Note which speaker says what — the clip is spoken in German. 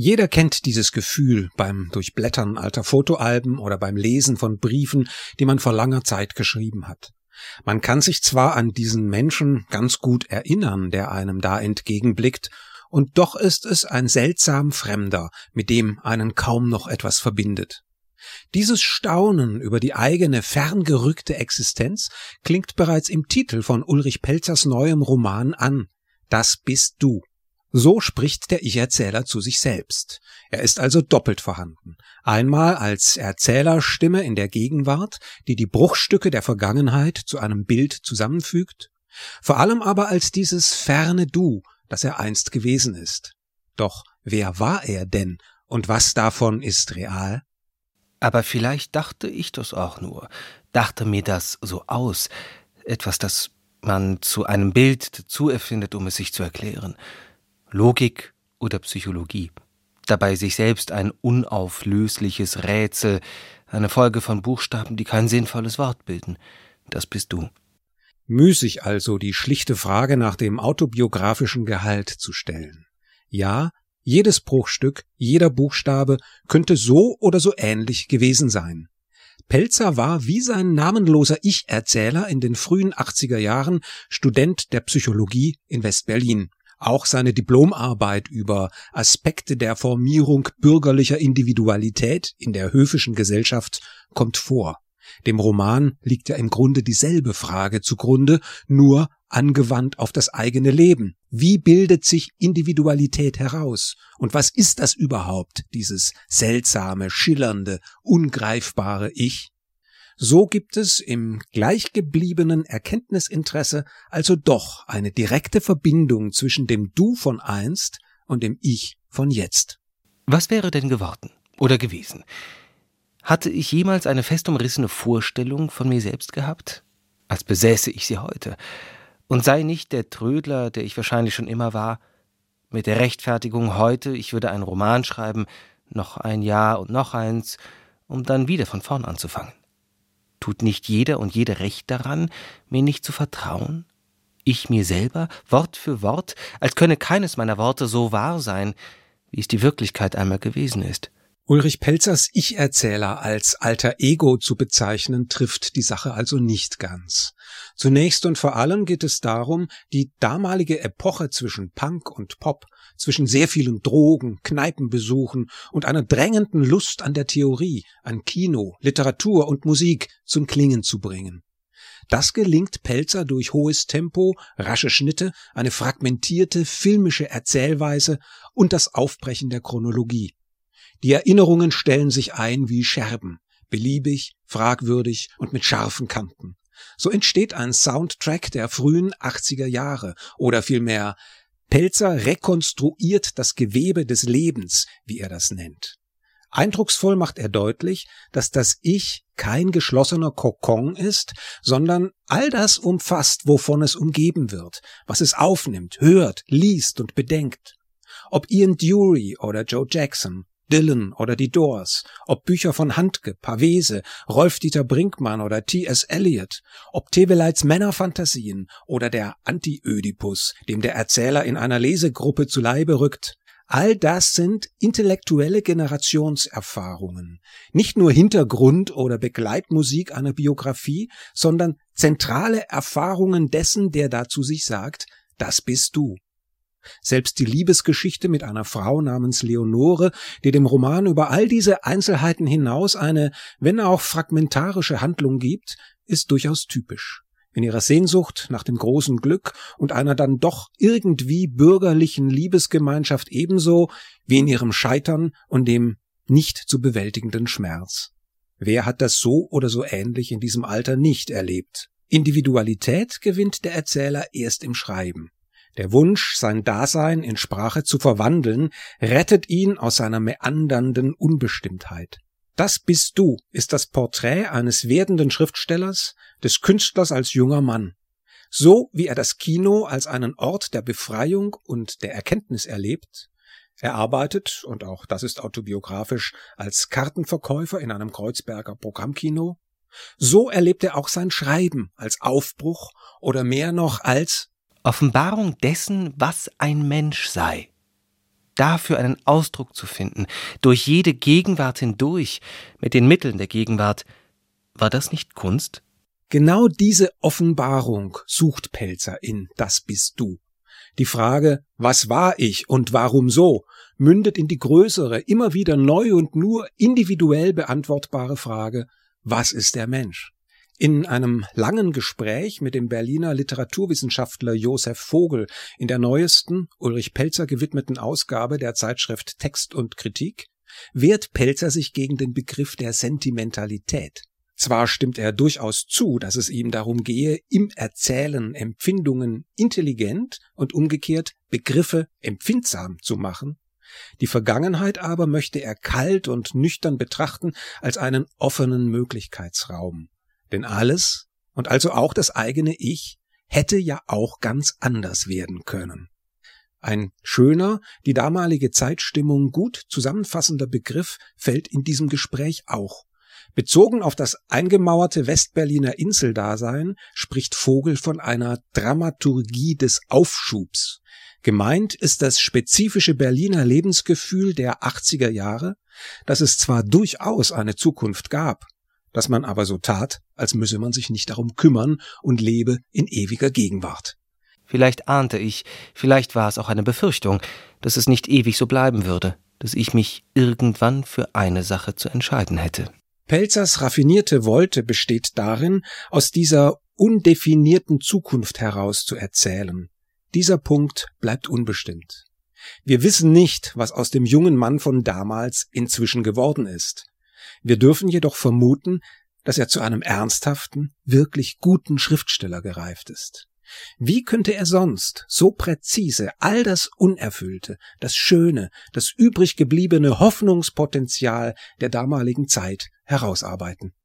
Speaker 1: Jeder kennt dieses Gefühl beim Durchblättern alter Fotoalben oder beim Lesen von Briefen, die man vor langer Zeit geschrieben hat. Man kann sich zwar an diesen Menschen ganz gut erinnern, der einem da entgegenblickt, und doch ist es ein seltsam Fremder, mit dem einen kaum noch etwas verbindet. Dieses Staunen über die eigene ferngerückte Existenz klingt bereits im Titel von Ulrich Pelzers neuem Roman an. Das bist du. So spricht der Ich-Erzähler zu sich selbst. Er ist also doppelt vorhanden. Einmal als Erzählerstimme in der Gegenwart, die die Bruchstücke der Vergangenheit zu einem Bild zusammenfügt, vor allem aber als dieses ferne Du, das er einst gewesen ist. Doch wer war er denn und was davon ist real?
Speaker 2: Aber vielleicht dachte ich das auch nur, dachte mir das so aus, etwas, das man zu einem Bild dazu erfindet, um es sich zu erklären. Logik oder Psychologie. Dabei sich selbst ein unauflösliches Rätsel, eine Folge von Buchstaben, die kein sinnvolles Wort bilden. Das bist du.
Speaker 1: Müßig also, die schlichte Frage nach dem autobiografischen Gehalt zu stellen. Ja, jedes Bruchstück, jeder Buchstabe könnte so oder so ähnlich gewesen sein. Pelzer war wie sein namenloser Ich-Erzähler in den frühen 80er Jahren Student der Psychologie in West-Berlin. Auch seine Diplomarbeit über Aspekte der Formierung bürgerlicher Individualität in der höfischen Gesellschaft kommt vor. Dem Roman liegt ja im Grunde dieselbe Frage zugrunde, nur angewandt auf das eigene Leben. Wie bildet sich Individualität heraus? Und was ist das überhaupt, dieses seltsame, schillernde, ungreifbare Ich? So gibt es im gleichgebliebenen Erkenntnisinteresse also doch eine direkte Verbindung zwischen dem Du von einst und dem Ich von jetzt.
Speaker 2: Was wäre denn geworden oder gewesen? Hatte ich jemals eine fest umrissene Vorstellung von mir selbst gehabt? Als besäße ich sie heute. Und sei nicht der Trödler, der ich wahrscheinlich schon immer war, mit der Rechtfertigung heute, ich würde einen Roman schreiben, noch ein Jahr und noch eins, um dann wieder von vorn anzufangen. Tut nicht jeder und jede Recht daran, mir nicht zu vertrauen? Ich mir selber, Wort für Wort, als könne keines meiner Worte so wahr sein, wie es die Wirklichkeit einmal gewesen ist.
Speaker 1: Ulrich Pelzers Ich-Erzähler als alter Ego zu bezeichnen, trifft die Sache also nicht ganz. Zunächst und vor allem geht es darum, die damalige Epoche zwischen Punk und Pop, zwischen sehr vielen Drogen, Kneipenbesuchen und einer drängenden Lust an der Theorie, an Kino, Literatur und Musik zum Klingen zu bringen. Das gelingt Pelzer durch hohes Tempo, rasche Schnitte, eine fragmentierte filmische Erzählweise und das Aufbrechen der Chronologie. Die Erinnerungen stellen sich ein wie Scherben, beliebig, fragwürdig und mit scharfen Kanten. So entsteht ein Soundtrack der frühen 80er Jahre oder vielmehr Pelzer rekonstruiert das Gewebe des Lebens, wie er das nennt. Eindrucksvoll macht er deutlich, dass das Ich kein geschlossener Kokon ist, sondern all das umfasst, wovon es umgeben wird, was es aufnimmt, hört, liest und bedenkt. Ob Ian Dury oder Joe Jackson, Dylan oder die Doors, ob Bücher von Handke, Pavese, Rolf-Dieter Brinkmann oder T.S. Eliot, ob Teveleits Männerfantasien oder der Anti-Ödipus, dem der Erzähler in einer Lesegruppe zu Leibe rückt. All das sind intellektuelle Generationserfahrungen, nicht nur Hintergrund oder Begleitmusik einer Biografie, sondern zentrale Erfahrungen dessen, der dazu sich sagt, das bist du. Selbst die Liebesgeschichte mit einer Frau namens Leonore, die dem Roman über all diese Einzelheiten hinaus eine, wenn auch fragmentarische Handlung gibt, ist durchaus typisch. In ihrer Sehnsucht nach dem großen Glück und einer dann doch irgendwie bürgerlichen Liebesgemeinschaft ebenso wie in ihrem Scheitern und dem nicht zu bewältigenden Schmerz. Wer hat das so oder so ähnlich in diesem Alter nicht erlebt? Individualität gewinnt der Erzähler erst im Schreiben. Der Wunsch, sein Dasein in Sprache zu verwandeln, rettet ihn aus seiner meandernden Unbestimmtheit. Das bist du ist das Porträt eines werdenden Schriftstellers, des Künstlers als junger Mann. So wie er das Kino als einen Ort der Befreiung und der Erkenntnis erlebt. Er arbeitet, und auch das ist autobiografisch, als Kartenverkäufer in einem Kreuzberger Programmkino. So erlebt er auch sein Schreiben als Aufbruch oder mehr noch als
Speaker 2: Offenbarung dessen, was ein Mensch sei. dafür einen Ausdruck zu finden, durch jede Gegenwart hindurch, mit den Mitteln der Gegenwart, war das nicht Kunst?
Speaker 1: Genau diese Offenbarung sucht Pelzer in »Das bist du«. Die Frage, was war ich und warum so, mündet in die größere, immer wieder neu und nur individuell beantwortbare Frage, was ist der Mensch? In einem langen Gespräch mit dem Berliner Literaturwissenschaftler Josef Vogel in der neuesten, Ulrich Pelzer gewidmeten Ausgabe der Zeitschrift Text und Kritik wehrt Pelzer sich gegen den Begriff der Sentimentalität. Zwar stimmt er durchaus zu, dass es ihm darum gehe, im Erzählen Empfindungen intelligent und umgekehrt Begriffe empfindsam zu machen. Die Vergangenheit aber möchte er kalt und nüchtern betrachten als einen offenen Möglichkeitsraum. Denn alles, und also auch das eigene Ich, hätte ja auch ganz anders werden können. Ein schöner, die damalige Zeitstimmung gut zusammenfassender Begriff fällt in diesem Gespräch auch. Bezogen auf das eingemauerte Westberliner Inseldasein spricht Vogel von einer Dramaturgie des Aufschubs. Gemeint ist das spezifische Berliner Lebensgefühl der 80er Jahre, dass es zwar durchaus eine Zukunft gab, dass man aber so tat, als müsse man sich nicht darum kümmern und lebe in ewiger Gegenwart.
Speaker 2: Vielleicht ahnte ich, vielleicht war es auch eine Befürchtung, dass es nicht ewig so bleiben würde, dass ich mich irgendwann für eine Sache zu entscheiden hätte.
Speaker 1: Pelzers raffinierte Wolte besteht darin, aus dieser undefinierten Zukunft heraus zu erzählen. Dieser Punkt bleibt unbestimmt. Wir wissen nicht, was aus dem jungen Mann von damals inzwischen geworden ist. Wir dürfen jedoch vermuten, dass er zu einem ernsthaften, wirklich guten Schriftsteller gereift ist. Wie könnte er sonst so präzise all das Unerfüllte, das Schöne, das übrig gebliebene Hoffnungspotenzial der damaligen Zeit herausarbeiten?